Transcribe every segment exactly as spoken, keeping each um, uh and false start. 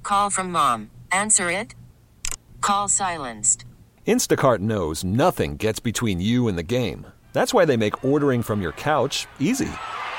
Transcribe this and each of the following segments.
Call from mom. Answer it. Call silenced. Instacart knows nothing gets between you and the game. That's why they make ordering from your couch easy.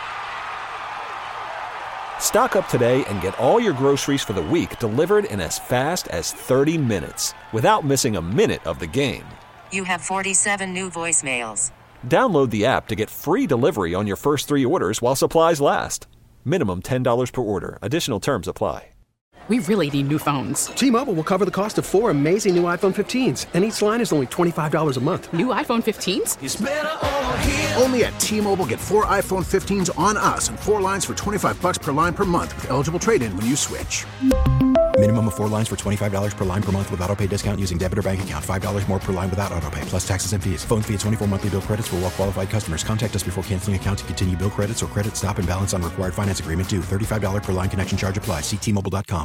Stock up today and get all your groceries for the week delivered in as fast as thirty minutes without missing a minute of the game. You have forty-seven new voicemails. Download the app to get free delivery on your first three orders while supplies last. Minimum ten dollars per order. Additional terms apply. We really need new phones. T-Mobile will cover the cost of four amazing new iPhone fifteens, and each line is only twenty-five dollars a month. New iPhone fifteens? It's better over here. Only at T-Mobile, get four iPhone fifteens on us and four lines for twenty-five bucks per line per month with eligible trade-in when you switch. Minimum of four lines for twenty-five dollars per line per month with autopay discount using debit or bank account. five dollars more per line without autopay, plus taxes and fees. Phone fee at twenty-four monthly bill credits for well-qualified customers. Contact us before canceling account to continue bill credits or credit stop and balance on required finance agreement due. thirty-five dollars per line connection charge applies. See T Mobile dot com.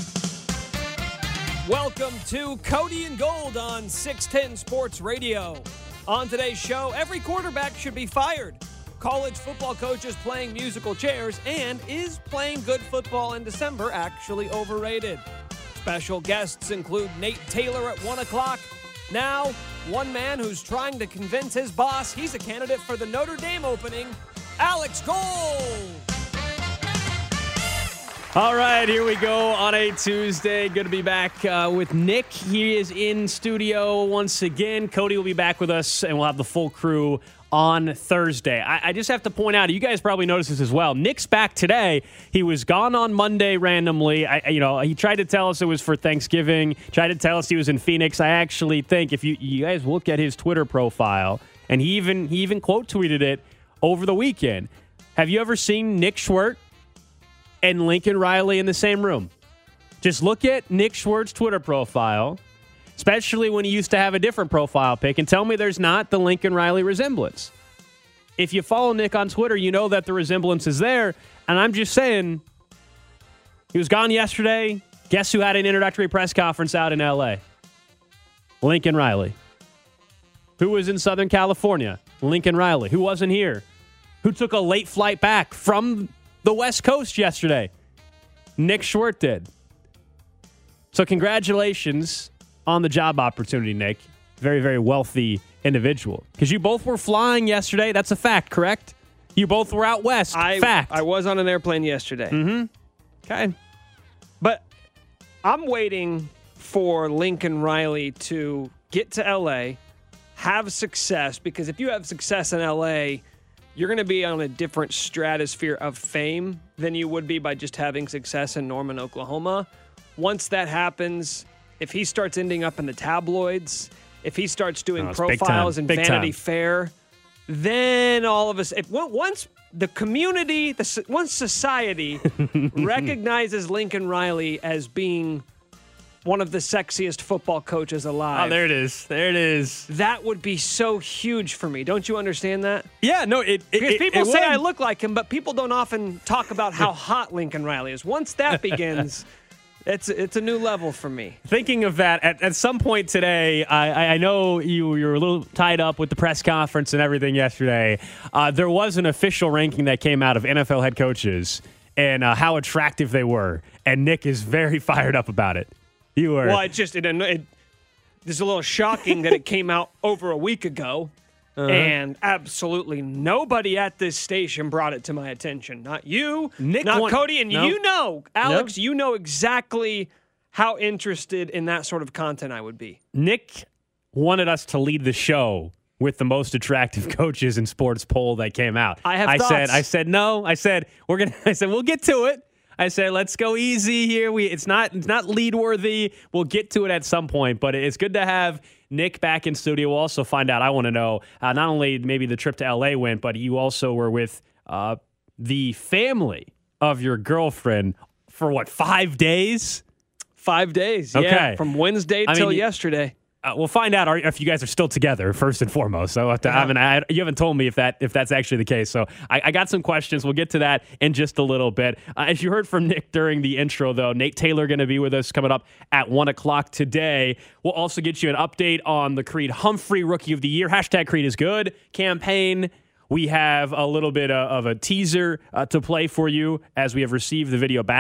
Welcome to Cody and Gold on six ten Sports Radio. On today's show, every quarterback should be fired. College football coaches playing musical chairs, and is playing good football in December actually overrated? Special guests include Nate Taylor at one o'clock. Now, one man who's trying to convince his boss he's a candidate for the Notre Dame opening, Alex Gold. All right, here we go on a Tuesday. Good to be back uh, with Nick. He is in studio once again. Cody will be back with us, and we'll have the full crew on Thursday. I, I just have to point out, you guys probably noticed this as well. Nick's back today. He was gone on Monday randomly. I, you know, he tried to tell us it was for Thanksgiving. Tried to tell us he was in Phoenix. I actually think if you you guys look at his Twitter profile, and he even he even quote tweeted it over the weekend. Have you ever seen Nick Schwerdt and Lincoln Riley in the same room? Just look at Nick Schwerdt's Twitter profile, especially when he used to have a different profile pic, and tell me there's not the Lincoln Riley resemblance. If you follow Nick on Twitter, you know that the resemblance is there, and I'm just saying, he was gone yesterday. Guess who had an introductory press conference out in L A? Lincoln Riley. Who was in Southern California? Lincoln Riley. Who wasn't here? Who took a late flight back from the West Coast yesterday? Nick Schwerdt did. So congratulations on the job opportunity, Nick. Very, very wealthy individual. Because you both were flying yesterday. That's a fact, correct? You both were out west. I, Fact. I was on an airplane yesterday. Mm-hmm. Okay. But I'm waiting for Lincoln Riley to get to L A, have success, because if you have success in L A, you're going to be on a different stratosphere of fame than you would be by just having success in Norman, Oklahoma. Once that happens, if he starts ending up in the tabloids, if he starts doing Oh, it's big profiles time. in Big Vanity time. Fair, then all of us, if once the community, the once society recognizes Lincoln Riley as being one of the sexiest football coaches alive. Oh, there it is. There it is. That would be so huge for me. Don't you understand that? Yeah, no, it... it Because it, people it say would. I look like him, but people don't often talk about how hot Lincoln Riley is. Once that begins, it's it's a new level for me. Thinking of that, at, at some point today, I, I know you, you were a little tied up with the press conference and everything yesterday. Uh, there was an official ranking that came out of N F L head coaches and uh, how attractive they were, and Nick is very fired up about it. You were. Well, it just, it, it, it's a little shocking that it came out over a week ago, uh-huh. and absolutely nobody at this station brought it to my attention. Not you, Nick not won- Cody, and no. you know, Alex, No. you know exactly how interested in that sort of content I would be. Nick wanted us to lead the show with the most attractive coaches in sports poll that came out. I have I thoughts. said, I said no. I said we're gonna. I said we'll get to it. I said let's go easy here. We it's not it's not lead worthy. We'll get to it at some point, but it's good to have Nick back in studio. We'll also find out. I want to know uh, not only maybe the trip to L A went, but you also were with uh, the family of your girlfriend for what five days? Five days, Okay. yeah, from Wednesday I till mean, yesterday. Uh, we'll find out are, if you guys are still together first and foremost. So have to, I haven't, I, you haven't told me if that if that's actually the case. So I, I got some questions. We'll get to that in just a little bit. Uh, as you heard from Nick during the intro, though, Nate Taylor going to be with us coming up at one o'clock today. We'll also get you an update on the Creed Humphrey Rookie of the Year. Hashtag Creed is good campaign. We have a little bit of a teaser uh, to play for you as we have received the video back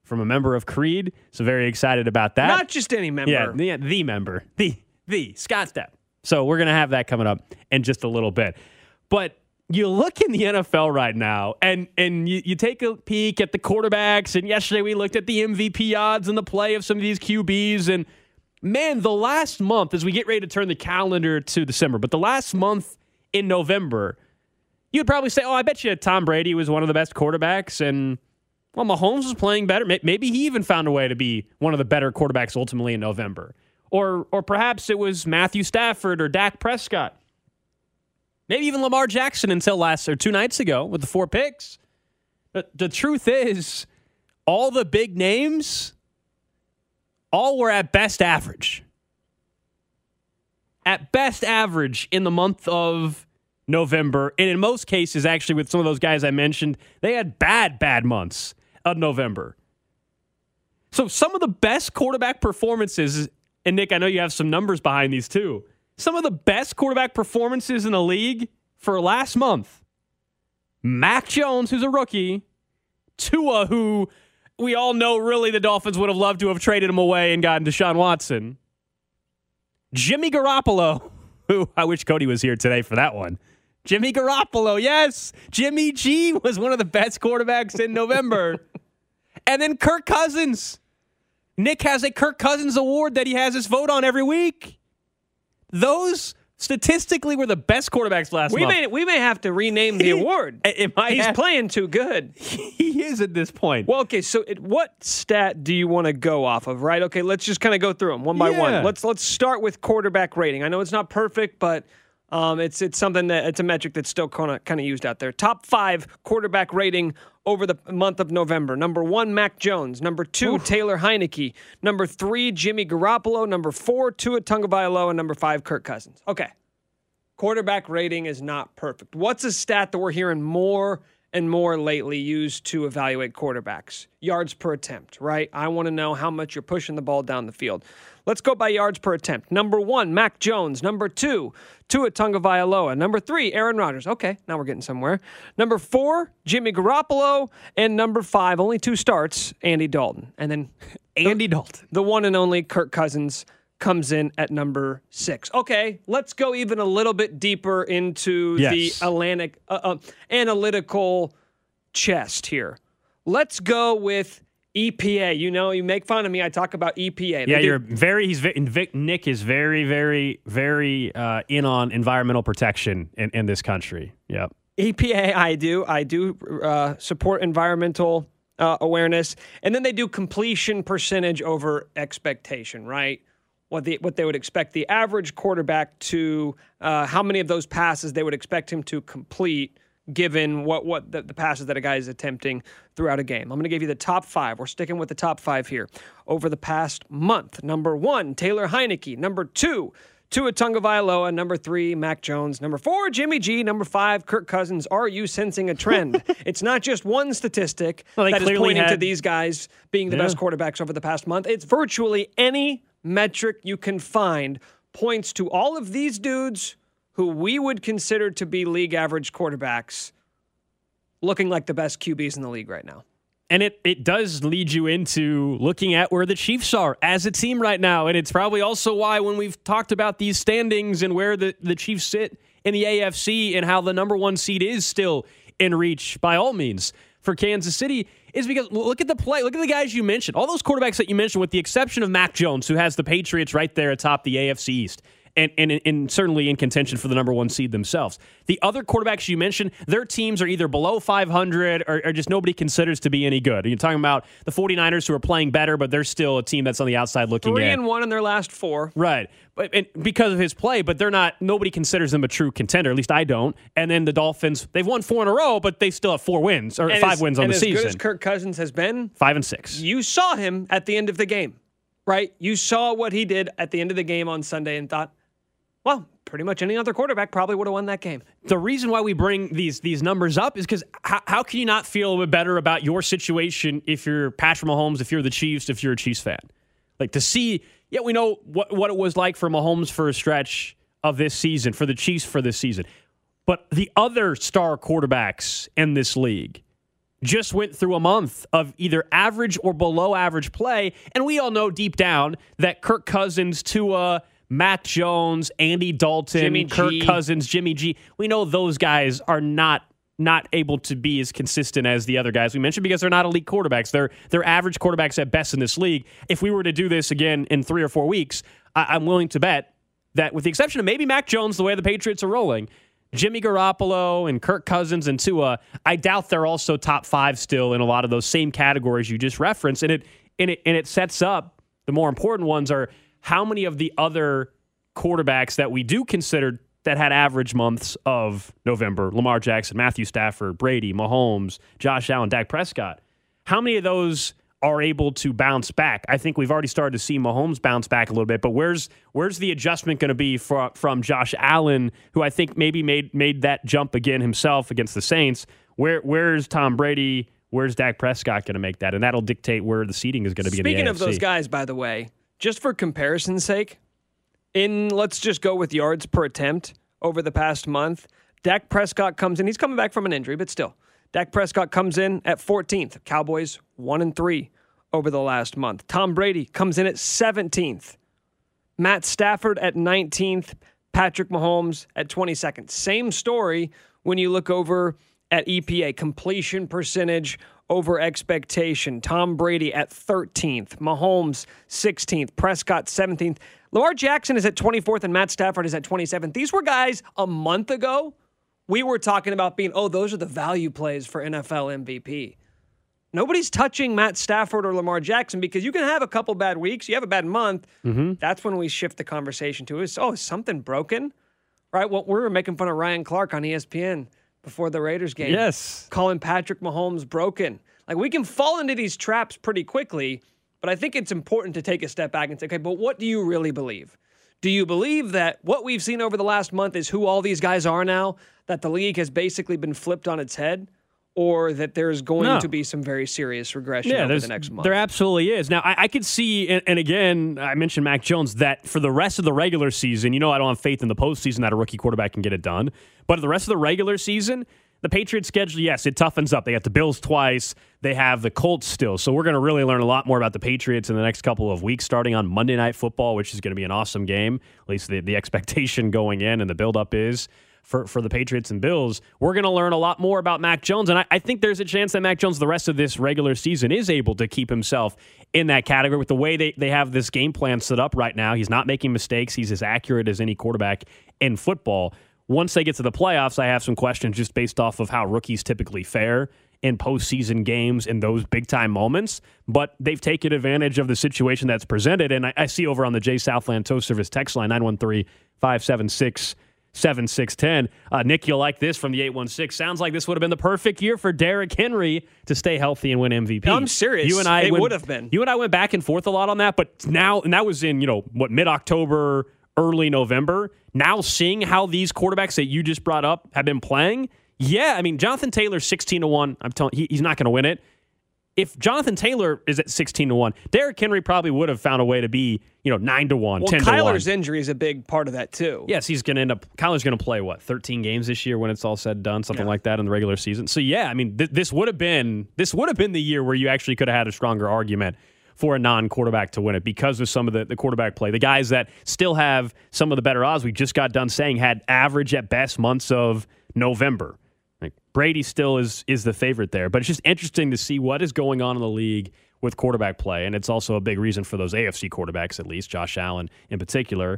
from a member of Creed. So very excited about that. Not just any member. Yeah, the, the member. The, the Scott Stepp. So we're going to have that coming up in just a little bit. But you look in the N F L right now, and and you, you take a peek at the quarterbacks, and yesterday we looked at the M V P odds and the play of some of these Q Bs, and man, the last month, as we get ready to turn the calendar to December, but the last month in November, you'd probably say, oh, I bet you Tom Brady was one of the best quarterbacks, and, well, Mahomes was playing better. Maybe he even found a way to be one of the better quarterbacks ultimately in November. Or or perhaps it was Matthew Stafford or Dak Prescott. Maybe even Lamar Jackson until last or two nights ago with the four picks. But the truth is, all the big names, all were at best average. At best average in the month of November. And in most cases, actually, with some of those guys I mentioned, they had bad, bad months of November. So some of the best quarterback performances, and Nick, I know you have some numbers behind these too. Some of the best quarterback performances in the league for last month. Mac Jones, who's a rookie. Tua, who we all know really the Dolphins would have loved to have traded him away and gotten Deshaun Watson. Jimmy Garoppolo, who I wish Cody was here today for that one. Jimmy Garoppolo, yes. Jimmy G was one of the best quarterbacks in November. And then Kirk Cousins. Nick has a Kirk Cousins award that he has his vote on every week. Those statistically were the best quarterbacks last we month. May, we may have to rename the award. It might He's have, playing too good. He is at this point. Well, okay, so it, what stat do you want to go off of, right? Okay, let's just kind of go through them one by Yeah. one. Let's let's start with quarterback rating. I know it's not perfect, but um, it's it's something that it's a metric that's still kind of kind of used out there. Top five quarterback rating over the month of November. Number one, Mac Jones. Number two, Oof. Taylor Heineke. Number three, Jimmy Garoppolo. Number four, Tua Tagovailoa. And number five, Kirk Cousins. Okay. Quarterback rating is not perfect. What's a stat that we're hearing more and more lately used to evaluate quarterbacks? Yards per attempt, right? I want to know how much you're pushing the ball down the field. Let's go by yards per attempt. Number one, Mac Jones. Number two, Tua Tagovailoa. Number three, Aaron Rodgers. Okay, now we're getting somewhere. Number four, Jimmy Garoppolo. And number five, only two starts, Andy Dalton. And then Andy the, Dalton. The one and only Kirk Cousins comes in at number six. Okay, let's go even a little bit deeper into yes. the Atlantic, uh, uh, analytical chest here. Let's go with E P A. You know, you make fun of me. I talk about E P A. Yeah, you're very. He's Vic, Nick is very, very, very uh, in on environmental protection in, in this country. Yep. E P A. I do. I do uh, support environmental uh, awareness, and then they do completion percentage over expectation. Right. What the what they would expect the average quarterback to, uh, how many of those passes they would expect him to complete, given what what the, the passes that a guy is attempting throughout a game. I'm going to give you the top five. We're sticking with the top five here over the past month. Number one, Taylor Heineke. Number two, Tua Tagovailoa. Number three, Mac Jones. Number four, Jimmy G. Number five, Kirk Cousins. Are you sensing a trend? It's not just one statistic well, that is pointing had, to these guys being the yeah. best quarterbacks over the past month. It's virtually any metric you can find points to all of these dudes who we would consider to be league average quarterbacks looking like the best Q Bs in the league right now. And it, it does lead you into looking at where the Chiefs are as a team right now. And it's probably also why when we've talked about these standings and where the, the Chiefs sit in the A F C and how the number one seed is still in reach by all means for Kansas City, is because look at the play. Look at the guys you mentioned. All those quarterbacks that you mentioned, with the exception of Mac Jones, who has the Patriots right there atop the A F C East. And, and, and certainly in contention for the number one seed themselves. The other quarterbacks you mentioned, their teams are either below five hundred or, or just nobody considers to be any good. You're talking about the 49ers, who are playing better, but they're still a team that's on the outside looking Three in. and one in their last four. Right. But and because of his play, but they're not, nobody considers them a true contender. At least I don't. And then the Dolphins, they've won four in a row, but they still have four wins, or and five as, wins on and the as season. As good as Kirk Cousins has been, five and six. You saw him at the end of the game, right? You saw what he did at the end of the game on Sunday and thought, well, pretty much any other quarterback probably would have won that game. The reason why we bring these these numbers up is because how, how can you not feel a bit better about your situation if you're Patrick Mahomes, if you're the Chiefs, if you're a Chiefs fan? Like, to see, yeah, we know what, what it was like for Mahomes for a stretch of this season, for the Chiefs for this season. But the other star quarterbacks in this league, just went through a month of either average or below average play. And we all know deep down that Kirk Cousins, Tua, Mac Jones, Andy Dalton, Jimmy Kirk G. Cousins, Jimmy G. We know those guys are not not able to be as consistent as the other guys we mentioned because they're not elite quarterbacks. They're they're average quarterbacks at best in this league. If we were to do this again in three or four weeks, I, I'm willing to bet that with the exception of maybe Mac Jones, the way the Patriots are rolling, Jimmy Garoppolo and Kirk Cousins and Tua, I doubt they're also top five still in a lot of those same categories you just referenced. And it and it and it sets up the more important ones are how many of the other quarterbacks that we do consider that had average months of November, Lamar Jackson, Matthew Stafford, Brady, Mahomes, Josh Allen, Dak Prescott, how many of those are able to bounce back? I think we've already started to see Mahomes bounce back a little bit, but where's where's the adjustment going to be from from Josh Allen, who I think maybe made made that jump again himself against the Saints? Where where's Tom Brady? Where's Dak Prescott going to make that? And that'll dictate where the seating is going to be in the A F C. Speaking of those guys, by the way, just for comparison's sake, in let's just go with yards per attempt over the past month, Dak Prescott comes in. He's coming back from an injury, but still. Dak Prescott comes in at fourteenth. Cowboys one and three over the last month. Tom Brady comes in at seventeenth. Matt Stafford at nineteenth. Patrick Mahomes at twenty-second. Same story when you look over at E P A, completion percentage over expectation. Tom Brady at thirteenth. Mahomes sixteenth. Prescott seventeenth. Lamar Jackson is at twenty-fourth and Matt Stafford is at twenty-seventh. These were guys a month ago we were talking about being, oh, those are the value plays for N F L M V P. Nobody's touching Matt Stafford or Lamar Jackson because you can have a couple bad weeks. You have a bad month. Mm-hmm. That's when we shift the conversation to, is, oh, is something broken? Right? Well, we were making fun of Ryan Clark on E S P N before the Raiders game. Yes. Calling Patrick Mahomes broken. Like, we can fall into these traps pretty quickly, but I think it's important to take a step back and say, okay, but what do you really believe? Do you believe that what we've seen over the last month is who all these guys are now, that the league has basically been flipped on its head, or that there's going no. to be some very serious regression yeah, over the next month? There absolutely is. Now, I, I could see, and, and again, I mentioned Mac Jones, that for the rest of the regular season, you know I don't have faith in the postseason that a rookie quarterback can get it done, but the rest of the regular season, the Patriots schedule, yes, it toughens up. They got the Bills twice. They have the Colts still. So we're going to really learn a lot more about the Patriots in the next couple of weeks, starting on Monday Night Football, which is going to be an awesome game. At least the, the expectation going in and the buildup is for, for the Patriots and Bills. We're going to learn a lot more about Mac Jones. And I, I think there's a chance that Mac Jones, the rest of this regular season, is able to keep himself in that category with the way they, they have this game plan set up right now. He's not making mistakes. He's as accurate as any quarterback in football. Once they get to the playoffs, I have some questions just based off of how rookies typically fare in postseason games in those big-time moments. But they've taken advantage of the situation that's presented. And I, I see over on the Jay Southland Tow Service text line, nine one three, five seven six, seven six one zero. Uh, Nick, you'll like this from the eight one six. Sounds like this would have been the perfect year for Derrick Henry to stay healthy and win M V P. No, I'm serious. You and I it went, would have been. You and I went back and forth a lot on that. But now, and that was in, you know, what, mid-October, early November. Now seeing how these quarterbacks that you just brought up have been playing, yeah, I mean, Jonathan Taylor sixteen to one. I'm telling you, he, he's not going to win it. If Jonathan Taylor is at sixteen to one, Derrick Henry probably would have found a way to be, you know, nine to one, well, ten to one. Kyler's injury is a big part of that too. Yes, he's going to end up. Kyler's going to play what, thirteen games this year when it's all said and done, something yeah. like that in the regular season. So yeah, I mean, th- this would have been this would have been the year where you actually could have had a stronger argument for a non-quarterback to win it because of some of the, the quarterback play. The guys that still have some of the better odds, we just got done saying, had average at best months of November. Like Brady still is is the favorite there. But it's just interesting to see what is going on in the league with quarterback play. And it's also a big reason for those A F C quarterbacks, at least, Josh Allen in particular,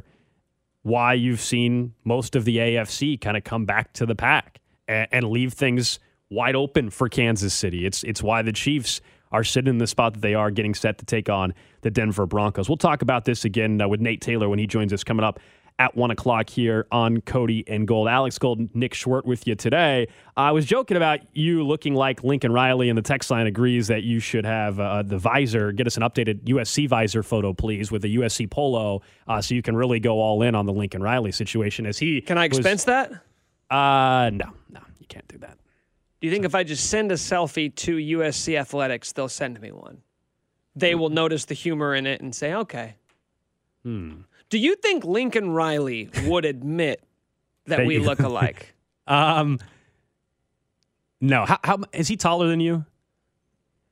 why you've seen most of the A F C kind of come back to the pack and, and leave things wide open for Kansas City. It's it's why the Chiefs are sitting in the spot that they are, getting set to take on the Denver Broncos. We'll talk about this again uh, with Nate Taylor when he joins us coming up at one o'clock here on Cody and Gold. Alex Gold, Nick Schwartz with you today. I was joking about you looking like Lincoln Riley, and the text line agrees that you should have uh, the visor. Get us an updated U S C visor photo, please, with a U S C polo, uh, so you can really go all in on the Lincoln Riley situation. As he Can I expense was, that? Uh, no, no, you can't do that. Do you think if I just send a selfie to U S C Athletics, they'll send me one? They will notice the humor in it and say, okay. Hmm. Do you think Lincoln Riley would admit that we look alike? um, no. How, how is he taller than you?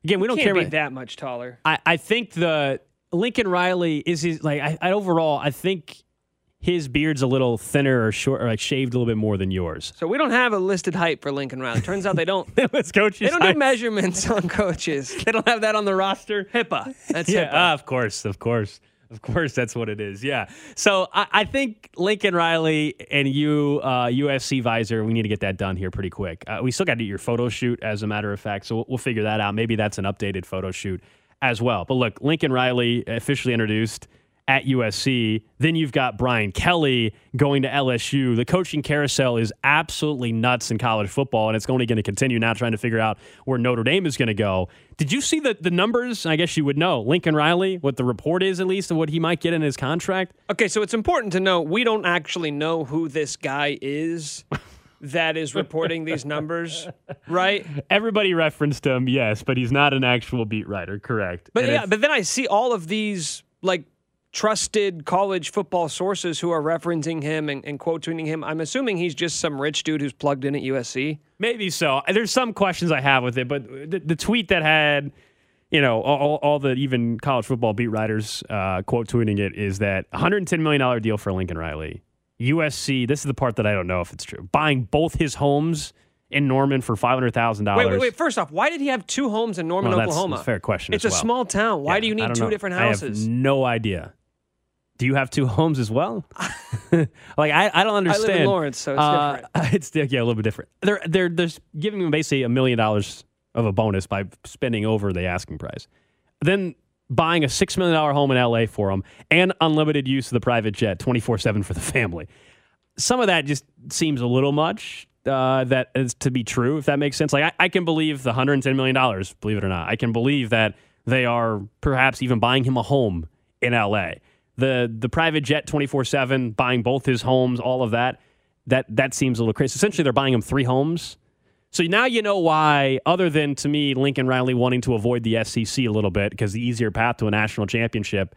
Again, we don't Can't care be about that much taller. I, I think the Lincoln Riley is his like I, I overall I think his beard's a little thinner or short or like shaved a little bit more than yours. So we don't have a listed height for Lincoln Riley. Turns out they don't. It's coaches. They don't height. do measurements on coaches. They don't have that on the roster. HIPAA. That's Yeah, HIPAA. ah, of course, of course. Of course, that's what it is. Yeah. So I, I think Lincoln Riley and you, uh, U S C visor, we need to get that done here pretty quick. Uh, we still got to do your photo shoot, as a matter of fact. So we'll, we'll figure that out. Maybe that's an updated photo shoot as well. But look, Lincoln Riley officially introduced at U S C. Then you've got Brian Kelly going to L S U. The coaching carousel is absolutely nuts in college football, and it's only going to continue now trying to figure out where Notre Dame is going to go. Did you see the, the numbers? I guess you would know. Lincoln Riley, what the report is at least of what he might get in his contract? Okay, so it's important to know we don't actually know who this guy is that is reporting these numbers, right? Everybody referenced him, yes, but he's not an actual beat writer, correct. But And yeah, it's- but then I see all of these like trusted college football sources who are referencing him and, and quote tweeting him. I'm assuming he's just some rich dude who's plugged in at U S C. Maybe so. There's some questions I have with it, but the, the tweet that had, you know, all, all the even college football beat writers uh, quote tweeting it is that one hundred ten million dollars deal for Lincoln Riley. U S C, this is the part that I don't know if it's true, buying both his homes in Norman for five hundred thousand dollars. Wait, wait, wait. First off, why did he have two homes in Norman, Well, that's- Oklahoma? that's a fair question It's as a well. small town. Why Yeah, do you I need don't two know. different I houses? have no idea. Do you have two homes as well? like I, I don't understand. I live in Lawrence, so it's uh, different. It's yeah, a little bit different. They're they're they're giving him basically a million dollars of a bonus by spending over the asking price. Then buying a six million dollar home in L A for him and unlimited use of the private jet, twenty four seven for the family. Some of that just seems a little much. Uh, that is to be true, if that makes sense. Like I, I can believe the one hundred ten million dollars, believe it or not. I can believe that they are perhaps even buying him a home in L A. The the private jet twenty-four seven, buying both his homes, all of that, that that seems a little crazy. Essentially, they're buying him three homes. So now you know why, other than to me, Lincoln Riley wanting to avoid the S E C a little bit, because the easier path to a national championship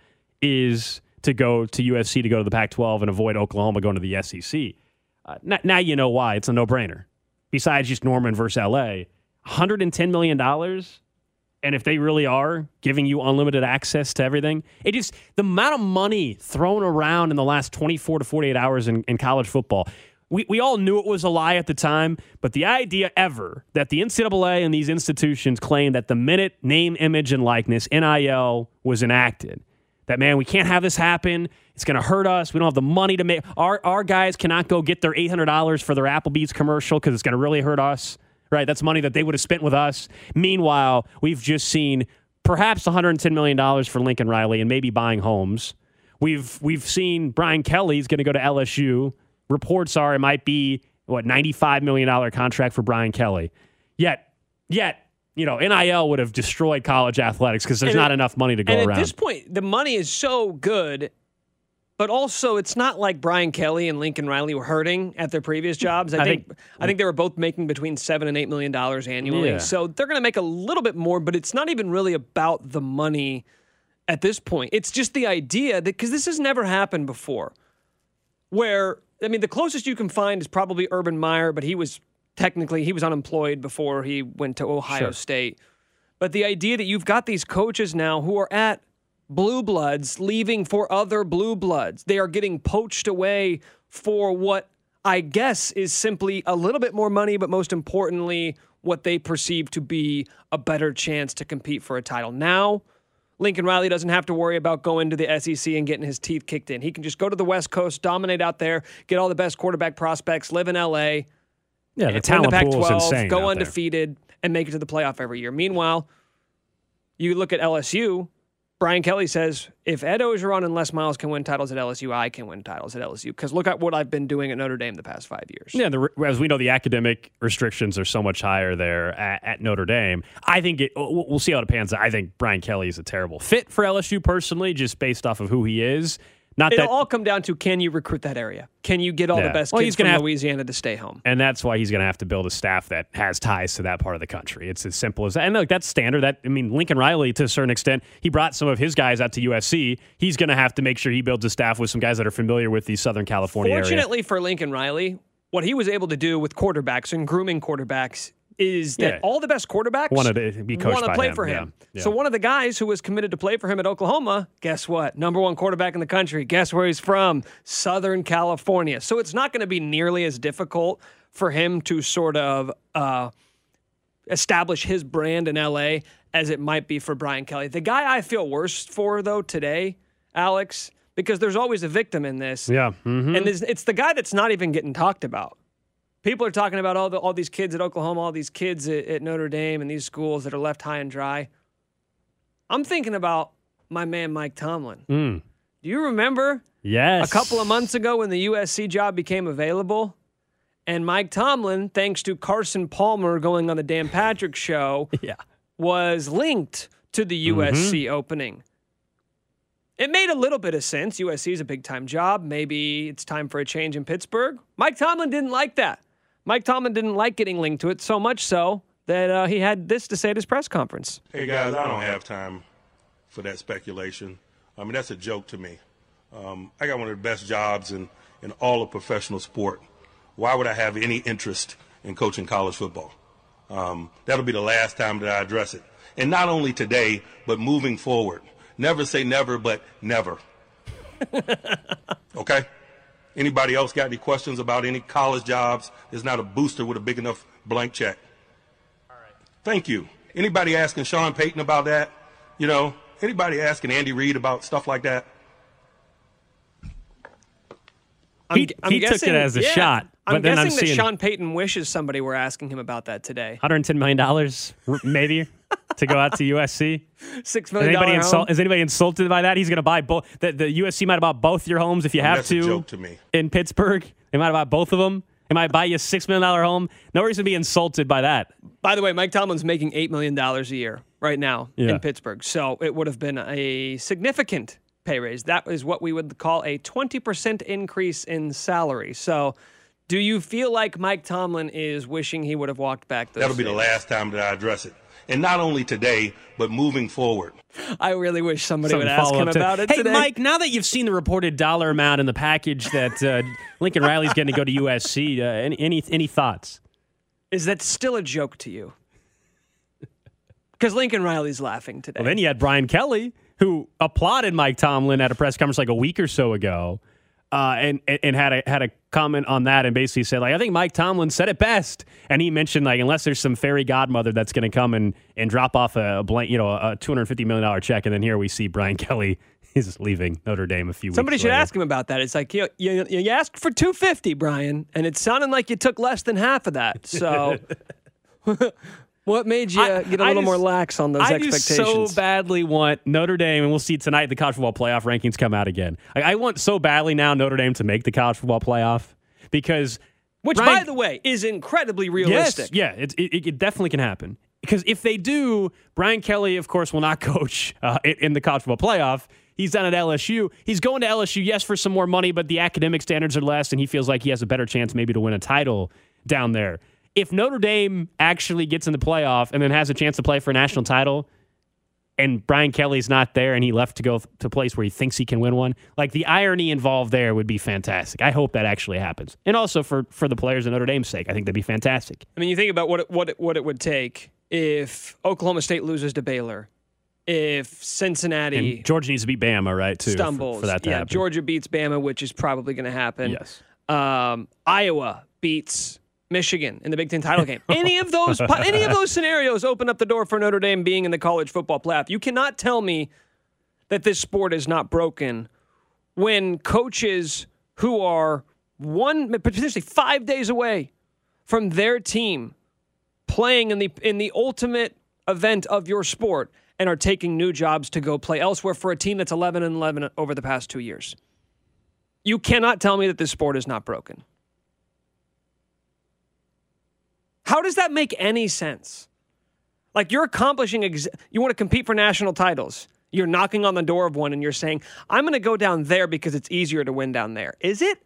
is to go to U S C to go to the Pac twelve and avoid Oklahoma going to the S E C. Uh, now, now you know why. It's a no-brainer. Besides just Norman versus L A, one hundred ten million dollars. And if they really are giving you unlimited access to everything, it just, the amount of money thrown around in the last twenty-four to forty-eight hours in, in college football, we, we all knew it was a lie at the time, but the idea ever that the N C double A and these institutions claim that the minute name, image, and likeness, N I L, was enacted, that, man, we can't have this happen. It's going to hurt us. We don't have the money to make, our, our guys cannot go get their eight hundred dollars for their Applebee's commercial because it's going to really hurt us. Right, that's money that they would have spent with us. Meanwhile, we've just seen perhaps one hundred ten million dollars for Lincoln Riley and maybe buying homes. We've we've seen Brian Kelly's going to go to L S U. Reports are it might be, what, ninety-five million dollars contract for Brian Kelly. Yet, yet, you know, N I L would have destroyed college athletics because there's And not it- enough money to go and around. at this point, the money is so good, but also it's not like Brian Kelly and Lincoln Riley were hurting at their previous jobs. I, I think, think- I think they were both making between seven and eight million dollars annually. Yeah. So they're going to make a little bit more, but it's not even really about the money at this point. It's just the idea that, because this has never happened before, where, I mean, the closest you can find is probably Urban Meyer, but he was technically, he was unemployed before he went to Ohio Sure. State. But the idea that you've got these coaches now who are at Blue Bloods leaving for other Blue Bloods. They are getting poached away for what I guess is simply a little bit more money, but most importantly, what they perceive to be a better chance to compete for a title. Now, Lincoln Riley doesn't have to worry about going to the S E C and getting his teeth kicked in. He can just go to the West Coast, dominate out there, get all the best quarterback prospects, live in L A, yeah, the win talent the Pac pool is twelve, insane. go out there. undefeated, and make it to the playoff every year. Meanwhile, you look at L S U, Brian Kelly says, if Ed Ogeron and Les Miles can win titles at L S U, I can win titles at L S U. Because look at what I've been doing at Notre Dame the past five years. Yeah, the, as we know, the academic restrictions are so much higher there at, at Notre Dame. I think it, we'll we'll see how it pans out. I think Brian Kelly is a terrible fit for L S U personally, just based off of who he is. Not It'll that, all come down to, can you recruit that area? Can you get all Yeah. the best Well, kids he's gonna from have- Louisiana to stay home? and that's why he's going to have to build a staff that has ties to that part of the country. It's as simple as that. And look, that's standard. That I mean, Lincoln Riley, to a certain extent, he brought some of his guys out to U S C. He's going to have to make sure he builds a staff with some guys that are familiar with the Southern California area. Fortunately for Lincoln Riley, what he was able to do with quarterbacks and grooming quarterbacks, is that Yeah. all the best quarterbacks Wanted to be coached want to by play him, for yeah. him. Yeah. So one of the guys who was committed to play for him at Oklahoma, guess what? Number one quarterback in the country. Guess where he's from? Southern California. So it's not going to be nearly as difficult for him to sort of uh, establish his brand in L A as it might be for Brian Kelly. The guy I feel worst for, though, today, Alex, because there's always a victim in this. Yeah. Mm-hmm. And it's, it's the guy that's not even getting talked about. People are talking about all the all these kids at Oklahoma, all these kids at, at Notre Dame, and these schools that are left high and dry. I'm thinking about my man Mike Tomlin. Mm. Do you remember Yes. a couple of months ago when the U S C job became available? And Mike Tomlin, thanks to Carson Palmer going on the Dan Patrick show, Yeah. was linked to the U S C opening. It made a little bit of sense. U S C is a big-time job. Maybe it's time for a change in Pittsburgh. Mike Tomlin didn't like that. Mike Tomlin didn't like getting linked to it, so much so that uh, he had this to say at his press conference. Hey, guys, I don't have time for that speculation. I mean, that's a joke to me. Um, I got one of the best jobs in, in all of professional sport. Why would I have any interest in coaching college football? Um, that'll be the last time that I address it. And not only today, but moving forward. Never say never, but never. Okay? Anybody else got any questions about any college jobs? There's not a booster with a big enough blank check. All right. Thank you. Anybody asking Sean Payton about that? You know, anybody asking Andy Reid about stuff like that? I'm, He, I'm he guessing, took it as a yeah, shot. But I'm then guessing I'm that seeing Sean Payton wishes somebody were asking him about that today. one hundred ten million dollars maybe to go out to U S C. Six Is million anybody, dollar insult, home. is anybody insulted by that? He's going to buy both. The, the U S C might have bought both your homes if you I mean, have that's to. a joke to me. In Pittsburgh, they might have bought both of them. They might buy you a six million dollar home. No reason to be insulted by that. By the way, Mike Tomlin's making eight million dollars a year right now Yeah. in Pittsburgh. So it would have been a significant pay raise. That is what we would call a twenty percent increase in salary. So do you feel like Mike Tomlin is wishing he would have walked back those That'll be the stairs? last time that I address it. And not only today, but moving forward. I really wish somebody Something would ask follow him up to- about it Hey, today. Mike, now that you've seen the reported dollar amount in the package that uh, Lincoln Riley's going to go to U S C, uh, any, any any thoughts? Is that still a joke to you? Because Lincoln Riley's laughing today. Well, then you had Brian Kelly, who applauded Mike Tomlin at a press conference like a week or so ago, uh, and, and and had a had a comment on that, and basically said, like, I think Mike Tomlin said it best, and he mentioned, like, unless there's some fairy godmother that's going to come and, and drop off a, a blank, you know, a two hundred fifty million dollars check, and then here we see Brian Kelly is leaving Notre Dame a few Somebody weeks should later. ask him about that. It's like you you, you asked for two hundred fifty, Brian, and it sounded like you took less than half of that. So, what made you I- get a I little just- more lax on those I expectations? just so badly want Notre Dame, and we'll see tonight the college football playoff rankings come out again. Like, I want so badly now Notre Dame to make the college football playoff because Which, Brian- by the way, is incredibly realistic. Yes, yeah, it, it, it definitely can happen. Because if they do, Brian Kelly, of course, will not coach uh, in, in the college football playoff. He's down at L S U. He's going to L S U, yes, for some more money, but the academic standards are less, and he feels like he has a better chance maybe to win a title down there. If Notre Dame actually gets in the playoff and then has a chance to play for a national title, and Brian Kelly's not there and he left to go to a place where he thinks he can win one, like the irony involved there would be fantastic. I hope that actually happens. And also for, for the players of Notre Dame's sake, I think that'd be fantastic. I mean, you think about what it, what it, what it would take if Oklahoma State loses to Baylor, if Cincinnati And Georgia needs to beat Bama, right, too, for- stumbles. for that to yeah, happen. Georgia beats Bama, which is probably going to happen. Yes. Um, Iowa beats Michigan in the Big Ten title game. Any of those any of those scenarios open up the door for Notre Dame being in the college football playoff. You cannot tell me that this sport is not broken when coaches who are one potentially five days away from their team playing in the in the ultimate event of your sport and are taking new jobs to go play elsewhere for a team that's eleven and eleven over the past two years. You cannot tell me that this sport is not broken. How does that make any sense? Like, you're accomplishing, ex- you want to compete for national titles. You're knocking on the door of one and you're saying, I'm going to go down there because it's easier to win down there. Is it?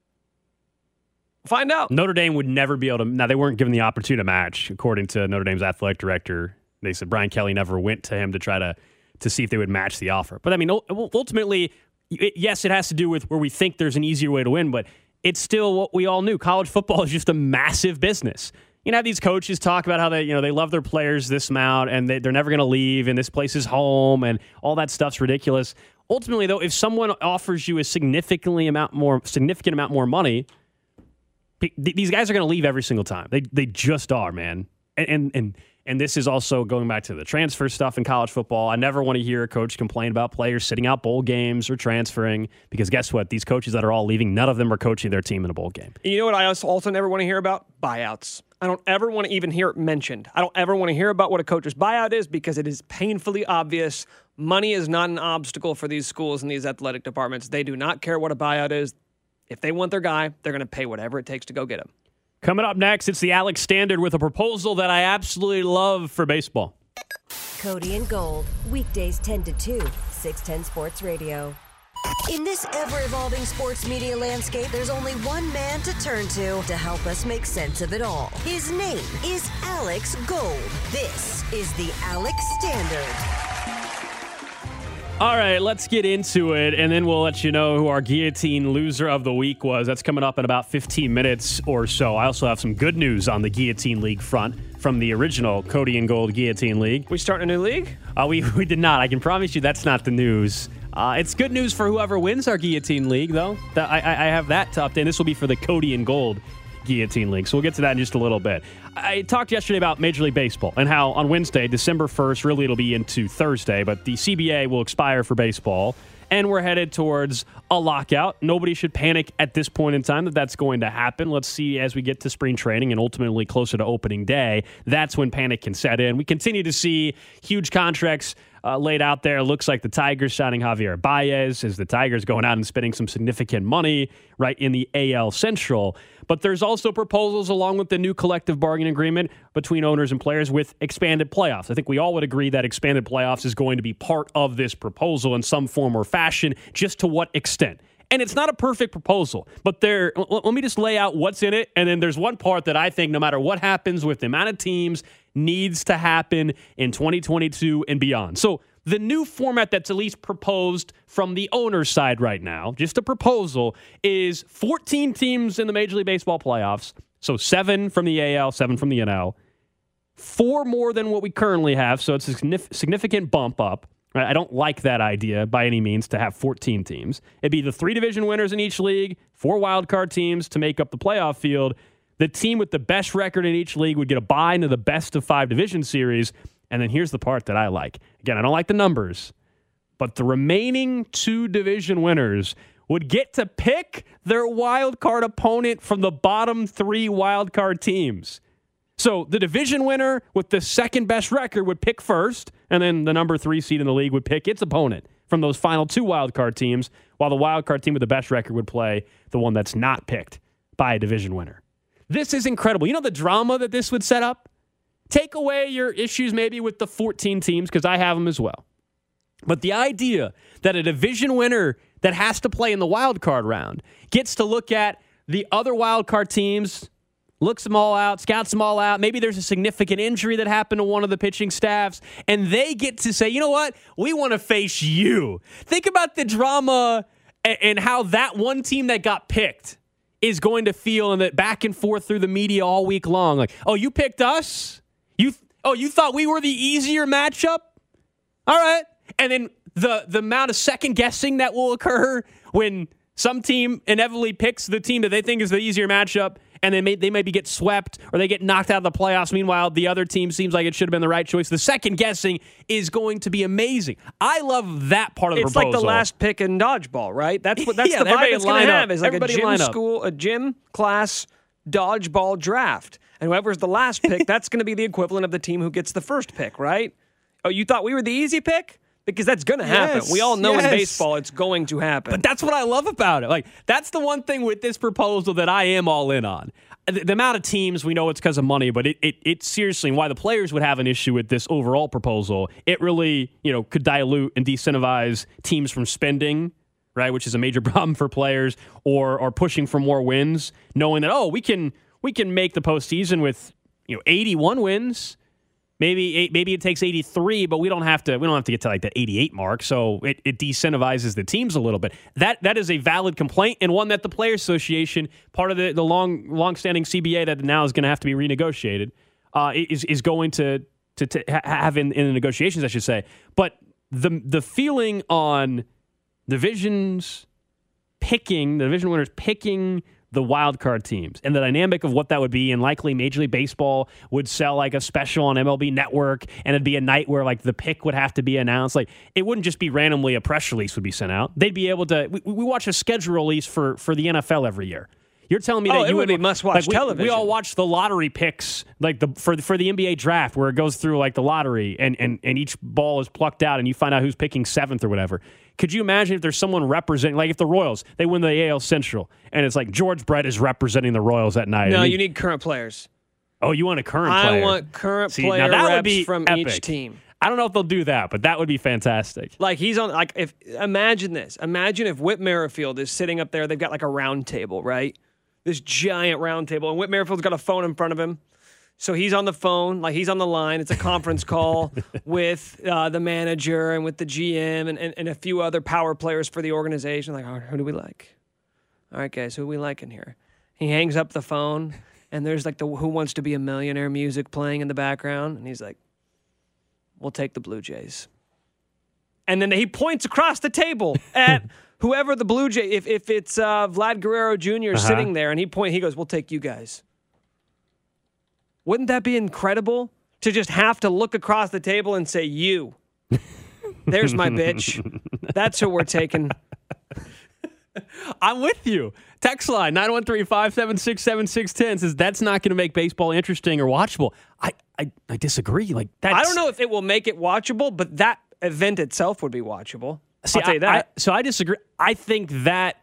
Find out. Notre Dame would never be able to. Now, they weren't given the opportunity to match, according to Notre Dame's athletic director. They said Brian Kelly never went to him to try to, to see if they would match the offer. But, I mean, ultimately, it, yes, it has to do with where we think there's an easier way to win, but it's still what we all knew. College football is just a massive business. you know, these coaches talk about how they, you know, they love their players this amount and they, they're never going to leave and this place is home and all that stuff's ridiculous. Ultimately, though, if someone offers you a significantly amount more, significant amount more money, these guys are going to leave every single time. They they just are, man. And, and and and this is also going back to the transfer stuff in college football. I never want to hear a coach complain about players sitting out bowl games or transferring because guess what? These coaches that are all leaving, none of them are coaching their team in a bowl game. You know what I also never want to hear about? Buyouts. I don't ever want to even hear it mentioned. I don't ever want to hear about what a coach's buyout is because it is painfully obvious. Money is not an obstacle for these schools and these athletic departments. They do not care what a buyout is. If they want their guy, they're going to pay whatever it takes to go get him. Coming up next, it's the Alex Standard with a proposal that I absolutely love for baseball. Cody and Gold, weekdays ten to two, six ten Sports Radio. In this ever-evolving sports media landscape, there's only one man to turn to to help us make sense of it all. His name is Alex Gold. This is the Alex Standard. All right, let's get into it, and then we'll let you know who our Guillotine Loser of the Week was. That's coming up in about fifteen minutes or so. I also have some good news on the Guillotine League front from the original Cody and Gold Guillotine League. We starting a new league? Uh, we, we did not. I can promise you that's not the news. Uh, it's good news for whoever wins our Guillotine League, though. That, I, I have that to update. This will be for the Cody and Gold Guillotine League, so we'll get to that in just a little bit. I talked yesterday about Major League Baseball and how on Wednesday, December first, really it'll be into Thursday, but the C B A will expire for baseball, and we're headed towards a lockout. Nobody should panic at this point in time that that's going to happen. Let's see as we get to spring training and ultimately closer to opening day, that's when panic can set in. We continue to see huge contracts uh, laid out there. It looks like the Tigers signing Javier Baez as the Tigers going out and spending some significant money right in the A L Central. But there's also proposals along with the new collective bargaining agreement between owners and players with expanded playoffs. I think we all would agree that expanded playoffs is going to be part of this proposal in some form or fashion. Just to what extent? And it's not a perfect proposal, but there. Let me just lay out what's in it. And then there's one part that I think no matter what happens with the amount of teams needs to happen in twenty twenty-two and beyond. So the new format that's at least proposed from the owner's side right now, just a proposal, is fourteen teams in the Major League Baseball playoffs. So seven from the A L, seven from the N L. Four more than what we currently have, so it's a significant bump up. I don't like that idea by any means to have fourteen teams. It'd be the three division winners in each league, four wildcard teams to make up the playoff field. The team with the best record in each league would get a bye into the best of five division series. And then here's the part that I like. Again, I don't like the numbers, but the remaining two division winners would get to pick their wildcard opponent from the bottom three wildcard teams. So the division winner with the second best record would pick first, and then the number three seed in the league would pick its opponent from those final two wildcard teams, while the wildcard team with the best record would play the one that's not picked by a division winner. This is incredible. You know the drama that this would set up? Take away your issues maybe with the fourteen teams, because I have them as well. But the idea that a division winner that has to play in the wildcard round gets to look at the other wildcard teams, looks them all out, scouts them all out. Maybe there's a significant injury that happened to one of the pitching staffs, and they get to say, you know what? We want to face you. Think about the drama and, and how that one team that got picked is going to feel in the back and forth through the media all week long. Like, oh, you picked us? You th- oh, you thought we were the easier matchup? All right. And then the the amount of second guessing that will occur when some team inevitably picks the team that they think is the easier matchup, and then may, they maybe get swept or they get knocked out of the playoffs. Meanwhile, the other team seems like it should have been the right choice. The second guessing is going to be amazing. I love that part of the it's proposal. It's like the last pick in dodgeball, right? That's what that's yeah, the vibe it's going to have. Is like everybody a gym line school, a gym class dodgeball draft, and whoever's the last pick, that's going to be the equivalent of the team who gets the first pick, right? Oh, you thought we were the easy pick? Because that's going to happen. Yes, we all know yes. in baseball it's going to happen. But that's what I love about it. Like, that's the one thing with this proposal that I am all in on. The, the amount of teams, we know it's because of money, but it, it, it seriously, and why the players would have an issue with this overall proposal, it really, you know, could dilute and decentivize teams from spending, right, which is a major problem for players, or or pushing for more wins, knowing that, oh, we can we can make the postseason with, you know, eighty-one wins. Maybe maybe it takes eighty-three, but we don't have to we don't have to get to like that eighty-eight mark. So it, it decentivizes the teams a little bit. That that is a valid complaint and one that the Players Association, part of the, the long long-standing C B A that now is going to have to be renegotiated, uh, is is going to to, to have in, in the negotiations, I should say. But the the feeling on divisions picking the division winners picking the wild card teams and the dynamic of what that would be, and likely Major League Baseball would sell like a special on M L B Network, and it'd be a night where like the pick would have to be announced. Like it wouldn't just be randomly a press release would be sent out. They'd be able to. We, we watch a schedule release for for the N F L every year. You're telling me oh, that you it would would be must-watch like, we, television. We all watch the lottery picks, like the for the, for the N B A draft, where it goes through like the lottery, and, and and each ball is plucked out, and you find out who's picking seventh or whatever. Could you imagine if there's someone representing, like if the Royals they win the A L Central, and it's like George Brett is representing the Royals that night? No, he, you need current players. Oh, you want a current I player? I want current See, player now that reps would be from epic. each team. I don't know if they'll do that, but that would be fantastic. Like he's on, like if imagine this. Imagine if Whit Merrifield is sitting up there. They've got like a round table, right? This giant round table, and Whit Merrifield's got a phone in front of him. So he's on the phone, like he's on the line. It's a conference call with uh, the manager and with the G M and, and, and a few other power players for the organization. Like, oh, who do we like? All right, guys, who do we like in here? He hangs up the phone, and there's like the Who Wants to Be a Millionaire music playing in the background. And he's like, we'll take the Blue Jays. And then he points across the table at whoever the Blue Jay, if if it's uh, Vlad Guerrero Junior Uh-huh. sitting there, and he point, he goes, we'll take you guys. Wouldn't that be incredible to just have to look across the table and say, you, there's my bitch. That's who we're taking. I'm with you. Text line nine one three, five seven six, seven six one zero says that's not going to make baseball interesting or watchable. I, I, I disagree. Like that's, I don't know if it will make it watchable, but that event itself would be watchable. See, I'll tell you I, that. I, so I disagree. I think that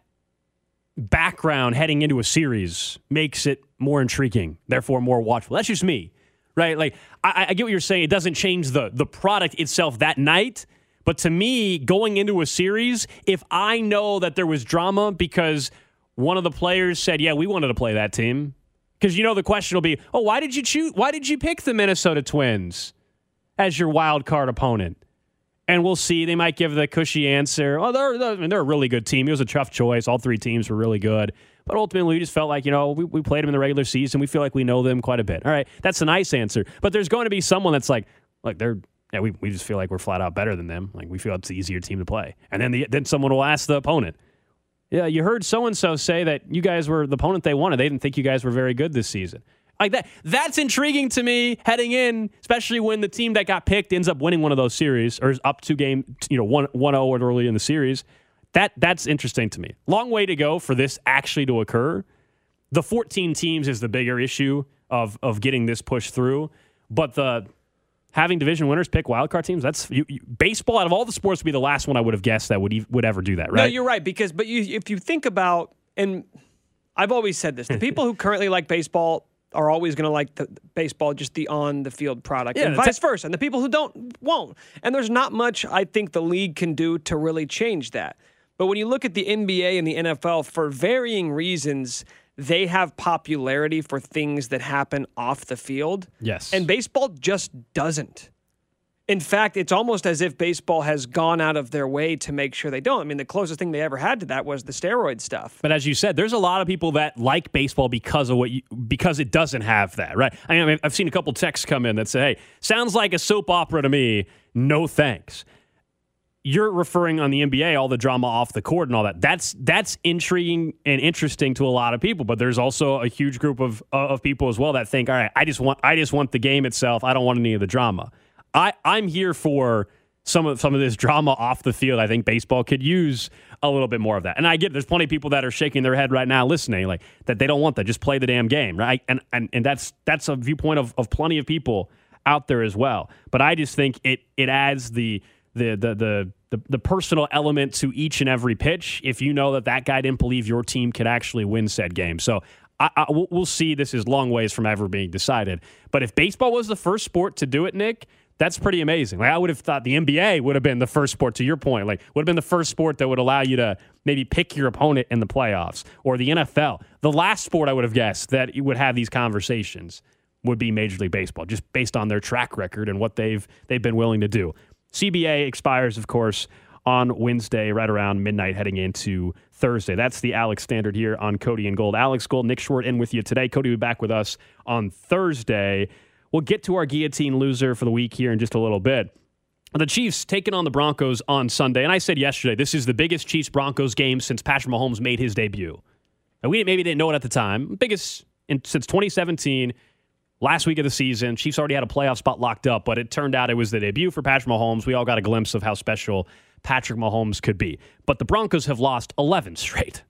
background heading into a series makes it more intriguing, therefore more watchable. That's just me, right? Like I, I get what you're saying. It doesn't change the the product itself that night. But to me, going into a series, if I know that there was drama because one of the players said, yeah, we wanted to play that team. Because, you know, the question will be, oh, why did you choose? Why did you pick the Minnesota Twins as your wild card opponent? And we'll see. They might give the cushy answer. Oh, they're, they're, I mean, they're a really good team. It was a tough choice. All three teams were really good. But ultimately, we just felt like, you know, we, we played them in the regular season. We feel like we know them quite a bit. All right, that's a nice answer. But there's going to be someone that's like, like they're, yeah, we, we just feel like we're flat out better than them. Like we feel it's the easier team to play. And then the, then someone will ask the opponent, yeah, you heard so-and-so say that you guys were the opponent they wanted. They didn't think you guys were very good this season. Like that, that's intriguing to me heading in, especially when the team that got picked ends up winning one of those series or is up two game, you know, one one oh early in the series. That that's interesting to me. Long way to go for this actually to occur. The fourteen teams is the bigger issue of of getting this pushed through, but the having division winners pick wildcard teams, that's you, you, baseball out of all the sports would be the last one I would have guessed that would e- would ever do that, right? No, you're right because but you if you think about, and I've always said this, the people who currently like baseball are always going to like the baseball, just the on-the-field product, Yeah, and vice versa. And the people who don't, won't. And there's not much I think the league can do to really change that. But when you look at the N B A and the N F L, for varying reasons, they have popularity for things that happen off the field. Yes. And baseball just doesn't. In fact, it's almost as if baseball has gone out of their way to make sure they don't. I mean, the closest thing they ever had to that was the steroid stuff. But as you said, there's a lot of people that like baseball because of what you, because it doesn't have that, right? I mean, I've seen a couple texts come in that say, "Hey, sounds like a soap opera to me. No thanks." You're referring on the N B A, all the drama off the court and all that. That's that's intriguing and interesting to a lot of people. But there's also a huge group of of people as well that think, all right, I just want I just want the game itself. I don't want any of the drama. I, I'm here for some of some of this drama off the field. I think baseball could use a little bit more of that. And I get there's plenty of people that are shaking their head right now listening, like that they don't want that. Just play the damn game, right? And and and that's that's a viewpoint of, of plenty of people out there as well. But I just think it it adds the the the the the, the personal element to each and every pitch if you know that that guy didn't believe your team could actually win said game. So I, I, we'll see. This is long ways from ever being decided. But if baseball was the first sport to do it, Nick, that's pretty amazing. Like I would have thought the N B A would have been the first sport, to your point, like would have been the first sport that would allow you to maybe pick your opponent in the playoffs, or the N F L. The last sport I would have guessed that you would have these conversations. would be Major League Baseball, just based on their track record and what they've they've been willing to do. C B A expires, of course, on Wednesday, right around midnight, heading into Thursday. That's the Alex Standard here on Cody and Gold. Alex Gold, Nick Short in with you today. Cody will be back with us on Thursday. We'll get to our guillotine loser for the week here in just a little bit. The Chiefs taking on the Broncos on Sunday. And I said yesterday, this is the biggest Chiefs-Broncos game since Patrick Mahomes made his debut. And we maybe didn't know it at the time. Biggest in, since twenty seventeen, last week of the season. Chiefs already had a playoff spot locked up, but it turned out it was the debut for Patrick Mahomes. We all got a glimpse of how special Patrick Mahomes could be. But the Broncos have lost eleven straight.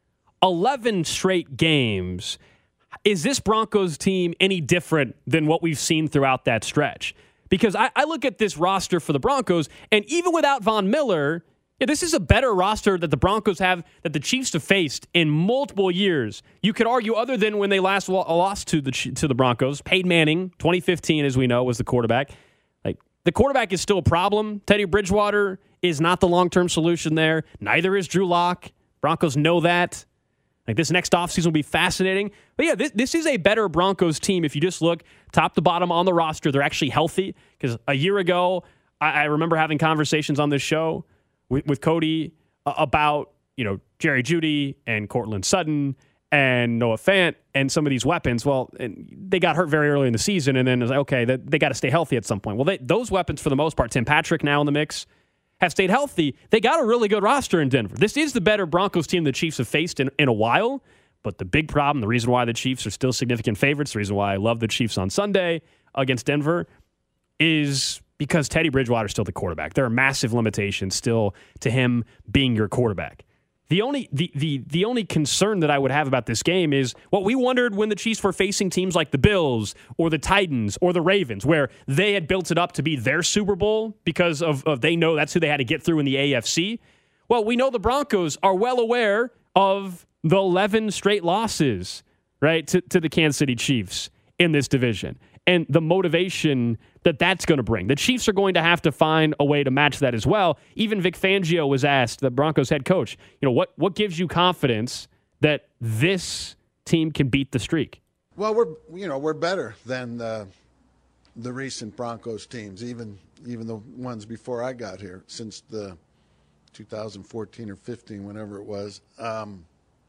eleven straight games. Is this Broncos team any different than what we've seen throughout that stretch? Because I, I look at this roster for the Broncos, and even without Von Miller, yeah, this is a better roster that the Broncos have, that the Chiefs have faced in multiple years. You could argue, other than when they last lost to the to the Broncos, Peyton Manning, twenty fifteen, as we know, was the quarterback. Like, the quarterback is still a problem. Teddy Bridgewater is not the long-term solution there. Neither is Drew Lock. Broncos know that. Like, this next offseason will be fascinating. But yeah, this, this is a better Broncos team if you just look top to bottom on the roster. They're actually healthy. Because a year ago, I, I remember having conversations on this show with, with Cody uh, about, you know, Jerry Jeudy and Cortland Sutton and Noah Fant and some of these weapons. Well, and they got hurt very early in the season, and then it was like, okay, they, they got to stay healthy at some point. Well, they, those weapons, for the most part, Tim Patrick now in the mix, have stayed healthy. They got a really good roster in Denver. This is the better Broncos team the Chiefs have faced in, in a while. But the big problem, the reason why the Chiefs are still significant favorites, the reason why I love the Chiefs on Sunday against Denver, is because Teddy Bridgewater is still the quarterback. There are massive limitations still to him being your quarterback. The only the, the the only concern that I would have about this game is what we wondered when the Chiefs were facing teams like the Bills or the Titans or the Ravens, where they had built it up to be their Super Bowl because of, of they know that's who they had to get through in the A F C. Well, we know the Broncos are well aware of the eleven straight losses, right, to, to the Kansas City Chiefs in this division, and the motivation that that's going to bring. The Chiefs are going to have to find a way to match that as well. Even Vic Fangio was asked, the Broncos head coach, you know, what what gives you confidence that this team can beat the streak? Well, we're you know we're better than uh, the recent Broncos teams, even even the ones before I got here, since the two thousand fourteen or fifteen, whenever it was. Um,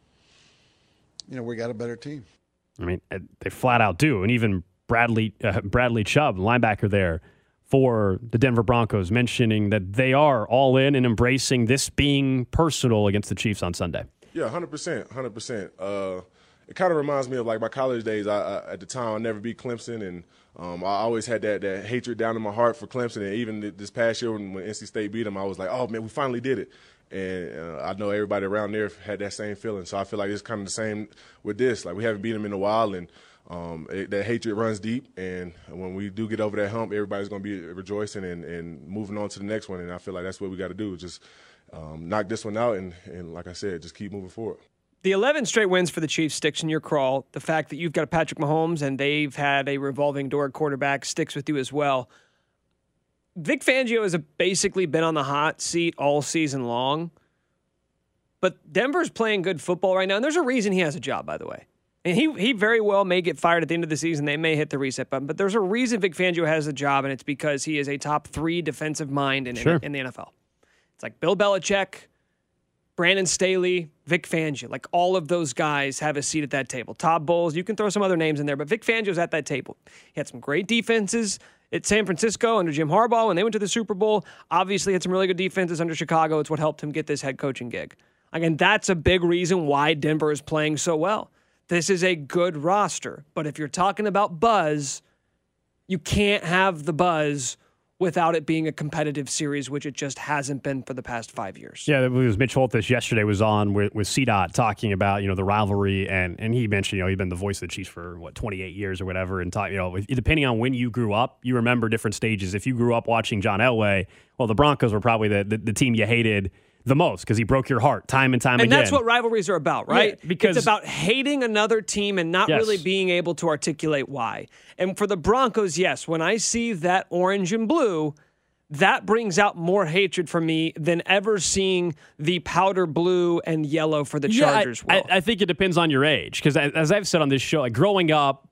you know, we got a better team. I mean, they flat out do, and even Bradley uh, Bradley Chubb, linebacker there for the Denver Broncos, mentioning that they are all in and embracing this being personal against the Chiefs on Sunday. Yeah, one hundred percent, one hundred percent. Uh, it kind of reminds me of like my college days. I, I, at the time, I never beat Clemson, and um, I always had that, that hatred down in my heart for Clemson. And even this past year when, when N C State beat them, I was like, oh, man, we finally did it. And uh, I know everybody around there had that same feeling. So I feel like it's kind of the same with this. Like, we haven't beat them in a while, and um, it, that hatred runs deep. And when we do get over that hump, everybody's going to be rejoicing and, and moving on to the next one. And I feel like that's what we got to do, just um, knock this one out and, and, like I said, just keep moving forward. The eleven straight wins for the Chiefs sticks in your crawl. The fact that you've got a Patrick Mahomes and they've had a revolving door quarterback sticks with you as well. Vic Fangio has basically been on the hot seat all season long. But Denver's playing good football right now, and there's a reason he has a job, by the way. And he he very well may get fired at the end of the season. They may hit the reset button. But there's a reason Vic Fangio has a job, and it's because he is a top three defensive mind in, sure. in, in the N F L. It's like Bill Belichick, Brandon Staley, Vic Fangio. Like, all of those guys have a seat at that table. Todd Bowles, you can throw some other names in there, but Vic Fangio's at that table. He had some great defenses at San Francisco under Jim Harbaugh when they went to the Super Bowl. Obviously had some really good defenses under Chicago. It's what helped him get this head coaching gig. Again, that's a big reason why Denver is playing so well. This is a good roster. But if you're talking about buzz, you can't have the buzz without it being a competitive series, which it just hasn't been for the past five years. Yeah, it was Mitch Holthus yesterday was on with, with C DOT talking about, you know, the rivalry, and, and he mentioned, you know, he'd been the voice of the Chiefs for, what, twenty-eight years or whatever, and talk, you know, depending on when you grew up, you remember different stages. If you grew up watching John Elway, well, the Broncos were probably the, the, the team you hated the most because he broke your heart time and time and again. And that's what rivalries are about, right? Yeah, because it's about hating another team and not yes. really being able to articulate why. And for the Broncos, yes, when I see that orange and blue, that brings out more hatred for me than ever seeing the powder blue and yellow for the Chargers. Yeah, I, will. I, I think it depends on your age because as I've said on this show, like growing up,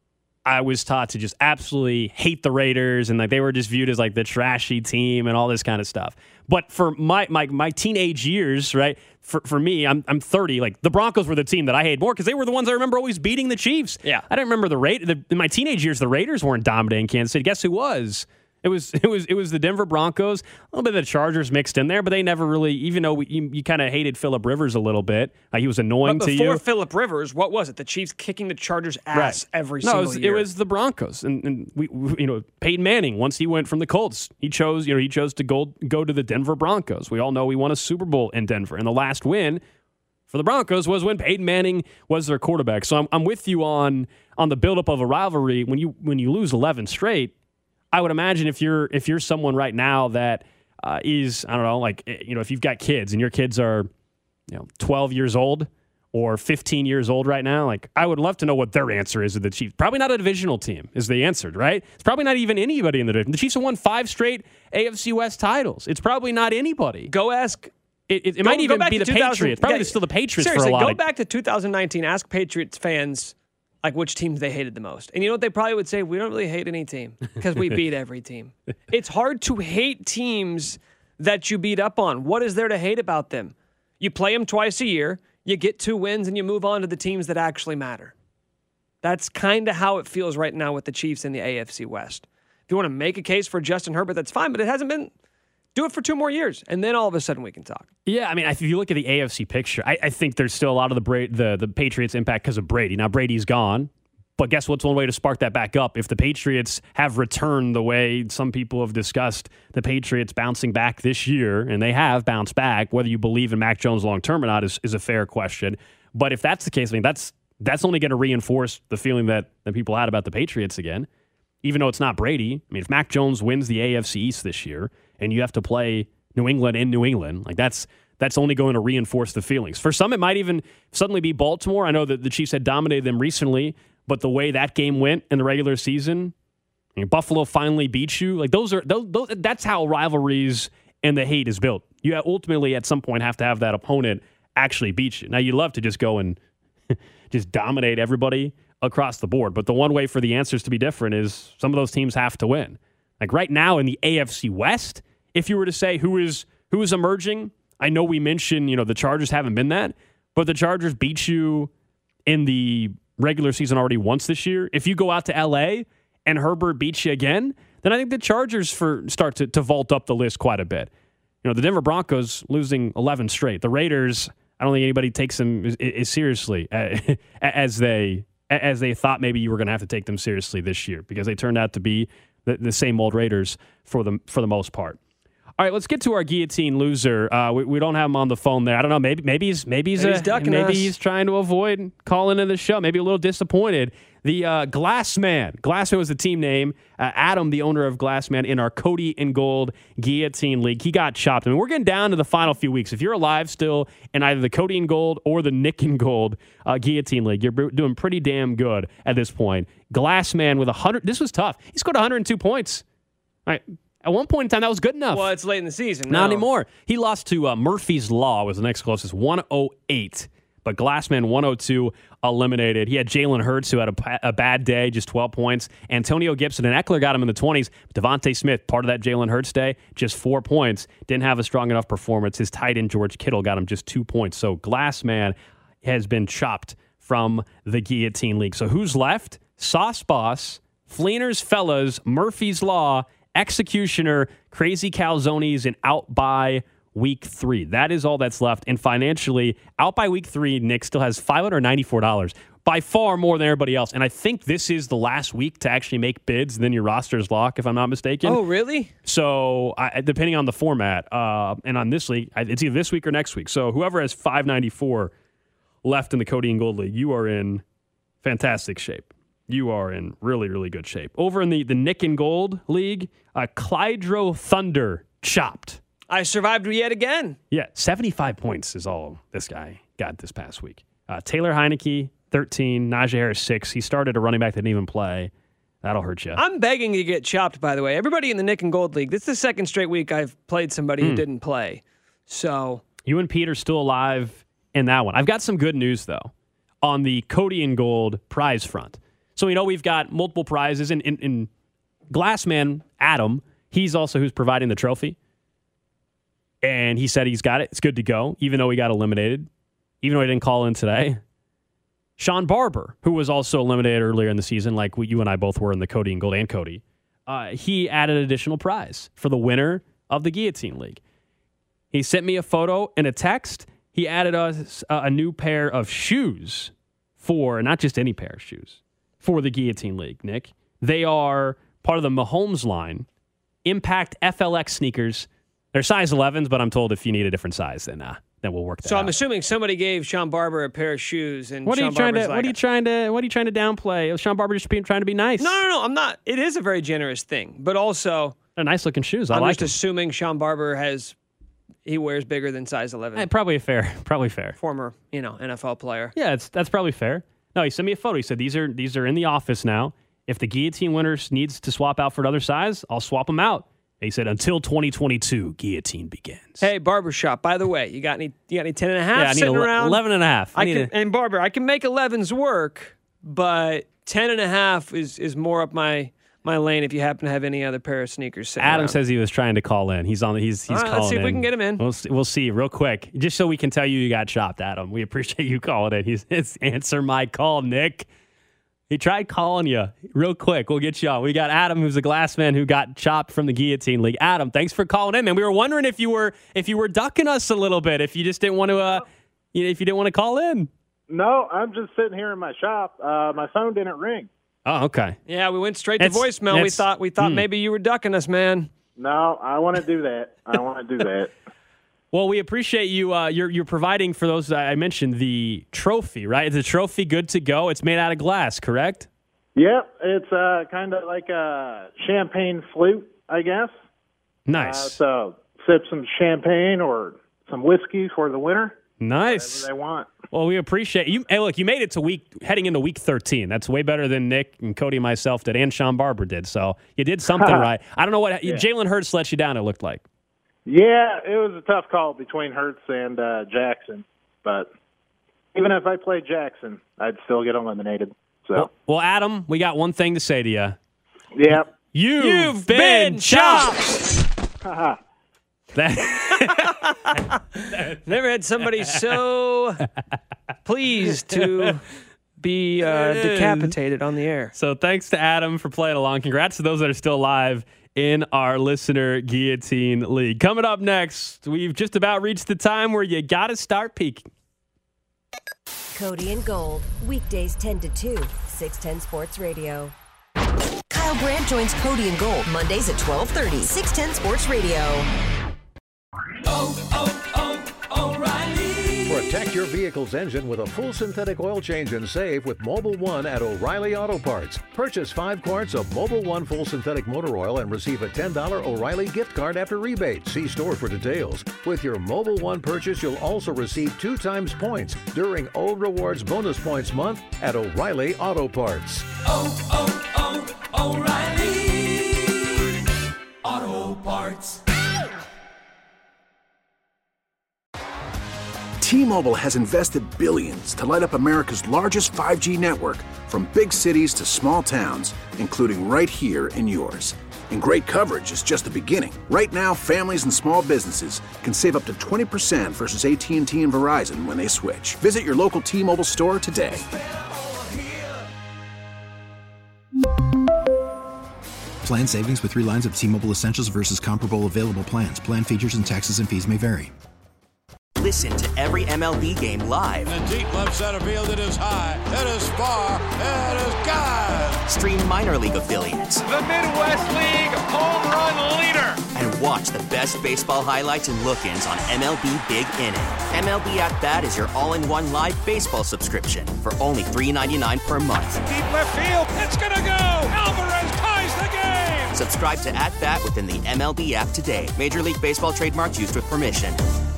I was taught to just absolutely hate the Raiders, and like they were just viewed as like the trashy team and all this kind of stuff. But for my my my teenage years, right? For for me, I'm I'm thirty. Like the Broncos were the team that I hated more because they were the ones I remember always beating the Chiefs. Yeah, I didn't remember the Ra- the In my teenage years, the Raiders weren't dominating Kansas City. Guess who was? It was it was it was the Denver Broncos, a little bit of the Chargers mixed in there, but they never really, even though we, you, you kind of hated Phillip Rivers a little bit, uh, he was annoying but to you. Before Phillip Rivers, what was it? The Chiefs kicking the Chargers' ass right. every no, single it was, year. it was the Broncos, and, and we, we, you know, Peyton Manning. Once he went from the Colts, he chose, you know, he chose to go go to the Denver Broncos. We all know he won a Super Bowl in Denver, and the last win for the Broncos was when Peyton Manning was their quarterback. So I'm I'm with you on on the buildup of a rivalry. When you when you lose eleven straight, I would imagine if you're if you're someone right now that uh, is I don't know, like, you know, if you've got kids and your kids are, you know, twelve years old or fifteen years old right now, like, I would love to know what their answer is to the Chiefs. Probably not a divisional team is the answer, right? It's probably not even anybody in the division. The Chiefs have won five straight A F C West titles. It's probably not anybody. Go ask. It, it, it go, might even be the Patriots. Patriots. Probably yeah, still the Patriots seriously, for a lot. Go of, back to two thousand nineteen. Ask Patriots fans like which teams they hated the most. And you know what they probably would say? We don't really hate any team because we beat every team. It's hard to hate teams that you beat up on. What is there to hate about them? You play them twice a year, you get two wins, and you move on to the teams that actually matter. That's kind of how it feels right now with the Chiefs in the A F C West. If you want to make a case for Justin Herbert, that's fine, but it hasn't been. Do it for two more years, and then all of a sudden we can talk. Yeah, I mean, if you look at the A F C picture, I, I think there's still a lot of the Bra- the the Patriots' impact because of Brady. Now, Brady's gone, but guess what's one way to spark that back up? If the Patriots have returned the way some people have discussed the Patriots bouncing back this year, and they have bounced back, whether you believe in Mac Jones long-term or not is, is a fair question. But if that's the case, I mean, that's that's only going to reinforce the feeling that, that people had about the Patriots again, even though it's not Brady. I mean, if Mac Jones wins the A F C East this year and you have to play New England in New England, like that's that's only going to reinforce the feelings. For some, it might even suddenly be Baltimore. I know that the Chiefs had dominated them recently, but the way that game went in the regular season, I mean, Buffalo finally beat you. Like those are those, those. That's how rivalries and the hate is built. You ultimately, at some point, have to have that opponent actually beat you. Now, you'd love to just go and just dominate everybody across the board, but the one way for the answers to be different is some of those teams have to win. Like right now in the A F C West, if you were to say who is who is emerging, I know we mentioned, you know, the Chargers haven't been that, but the Chargers beat you in the regular season already once this year. If you go out to L A and Herbert beats you again, then I think the Chargers for start to, to vault up the list quite a bit. You know, the Denver Broncos losing eleven straight. The Raiders, I don't think anybody takes them as, as seriously as they as they thought maybe you were going to have to take them seriously this year because they turned out to be the, the same old Raiders for the for the most part. All right, let's get to our guillotine loser. Uh, we, we don't have him on the phone there. I don't know. Maybe maybe he's maybe he's, maybe a, he's ducking maybe us. he's trying to avoid calling in the show. Maybe a little disappointed. The uh, Glassman. Glassman was the team name. Uh, Adam, the owner of Glassman, in our Cody and Gold Guillotine League, he got chopped. I mean, we're getting down to the final few weeks. If you're alive still in either the Cody and Gold or the Nick and Gold uh, Guillotine League, you're b- doing pretty damn good at this point. Glassman with one hundred. This was tough. He scored one hundred two points. All right. At one point in time, that was good enough. Well, it's late in the season. Not no. anymore. He lost to uh, Murphy's Law, was the next closest, one oh eight. But Glassman, one oh two, eliminated. He had Jalen Hurts, who had a, a bad day, just twelve points. Antonio Gibson and Eckler got him in the twenties. Devontae Smith, part of that Jalen Hurts day, just four points. Didn't have a strong enough performance. His tight end, George Kittle, got him just two points. So Glassman has been chopped from the Guillotine League. So who's left? Sauce Boss, Fleener's Fellas, Murphy's Law, Executioner, Crazy Calzones, and Out by Week three. That is all that's left. And financially, out by week three, Nick still has five hundred ninety-four dollars, by far more than everybody else. And I think this is the last week to actually make bids, and then your roster's lock, if I'm not mistaken. Oh, really? So I, depending on the format, uh, and on this league, it's either this week or next week. So whoever has five ninety-four left in the Cody and Gold League, you are in fantastic shape. You are in really, really good shape. Over in the, the Nick and Gold League, uh, Clydro Thunder chopped. I survived yet again. Yeah, seventy-five points is all this guy got this past week. Uh, Taylor Heineke, thirteen. Najee Harris, six. He started a running back that didn't even play. That'll hurt you. I'm begging to get chopped, by the way. Everybody in the Nick and Gold League, this is the second straight week I've played somebody Mm. who didn't play. So You and Pete are still alive in that one. I've got some good news, though, on the Cody and Gold prize front. So we know we've got multiple prizes. And in, in Glassman, Adam, he's also who's providing the trophy. And he said he's got it. It's good to go, even though he got eliminated, even though he didn't call in today. Sean Barber, who was also eliminated earlier in the season, like you and I both were in the Cody and Gold and Cody, uh, he added an additional prize for the winner of the Guillotine League. He sent me a photo and a text. He added us a, a new pair of shoes for, not just any pair of shoes, for the Guillotine League, Nick. They are part of the Mahomes line, Impact F L X sneakers. They're size elevens, but I'm told if you need a different size, then uh, then we'll work that so out. I'm assuming somebody gave Sean Barber a pair of shoes, and what are Sean you trying Barber's to? like, What are you trying to? What are you trying to downplay? Is Sean Barber just being, trying to be nice? No, no, no. I'm not. It is a very generous thing, but also they're nice looking shoes. I I'm like just them. assuming Sean Barber has he wears bigger than size eleven. Eh, probably fair. Probably fair. Former, you know, N F L player. Yeah, it's that's probably fair. No, he sent me a photo. He said these are these are in the office now. If the Guillotine winners needs to swap out for another size, I'll swap them out. He said, until twenty twenty-two, Guillotine begins. Hey, Barbershop, by the way, you got any you got any ten and a half Yeah, I need sitting ele- around? eleven and a half. I I need can, a- and Barber, I can make elevens work, but ten and a half is, is more up my my lane if you happen to have any other pair of sneakers sitting Adam around. says he was trying to call in. He's on. He's he's All right, calling let's see if we in. can get him in. We'll see, we'll see real quick, just so we can tell you you got chopped, Adam. We appreciate you calling in. He's it's answer my call, Nick. He tried calling you real quick. We'll get you on. We got Adam, who's a glass man who got chopped from the Guillotine League. Adam, thanks for calling in, man. We were wondering if you were if you were ducking us a little bit, if you just didn't want to, uh, you know, if you didn't want to call in. No, I'm just sitting here in my shop. Uh, my phone didn't ring. Oh, okay. Yeah, we went straight It's- to voicemail. We it's- thought we thought hmm. maybe you were ducking us, man. No, I want to do that. I want to do that. Well, we appreciate you. Uh, you're you're providing for those I mentioned the trophy, right? Is the trophy good to go? It's made out of glass, correct? Yep, it's uh, kind of like a champagne flute, I guess. Nice. Uh, so sip some champagne or some whiskey for the winter. Nice. Whatever they want. Well, we appreciate you. Hey, look, you made it to week heading into week thirteen. That's way better than Nick and Cody and myself did, and Sean Barber did. So you did something right. I don't know what Yeah. Jalen Hurts let you down. It looked like. Yeah, it was a tough call between Hurts and uh, Jackson. But even if I played Jackson, I'd still get eliminated. So Well, well, Adam, we got one thing to say to you. yeah. You've, You've been, been chopped. That- Never had somebody so pleased to be uh, decapitated on the air. So thanks to Adam for playing along. Congrats to those that are still alive in our listener Guillotine League. Coming up next, we've just about reached the time where you got to start peaking. Cody and Gold, weekdays ten to two, six ten Sports Radio. Kyle Brandt joins Cody and Gold Mondays at twelve thirty, six ten Sports Radio. Oh, oh, oh, O'Reilly. Protect your vehicle's engine with a full synthetic oil change and save with Mobile One at O'Reilly Auto Parts. Purchase five quarts of Mobile One full synthetic motor oil and receive a ten dollars O'Reilly gift card after rebate. See store for details. With your Mobile One purchase, you'll also receive two times points during O Rewards Bonus Points Month at O'Reilly Auto Parts. Oh, oh, oh, O'Reilly. Auto Parts. T-Mobile has invested billions to light up America's largest five G network, from big cities to small towns, including right here in yours. And great coverage is just the beginning. Right now, families and small businesses can save up to twenty percent versus A T and T and Verizon when they switch. Visit your local T-Mobile store today. Plan savings with three lines of T-Mobile Essentials versus comparable available plans. Plan features and taxes and fees may vary. Listen to every M L B game live. In the deep left center field, it is high, it is far, it is gone. Stream minor league affiliates. The Midwest League home run leader. And watch the best baseball highlights and look-ins on M L B Big Inning. M L B At Bat is your all-in-one live baseball subscription for only three ninety-nine per month. Deep left field, it's gonna go. Alvarez ties the game. Subscribe to At Bat within the M L B app today. Major League Baseball trademarks used with permission.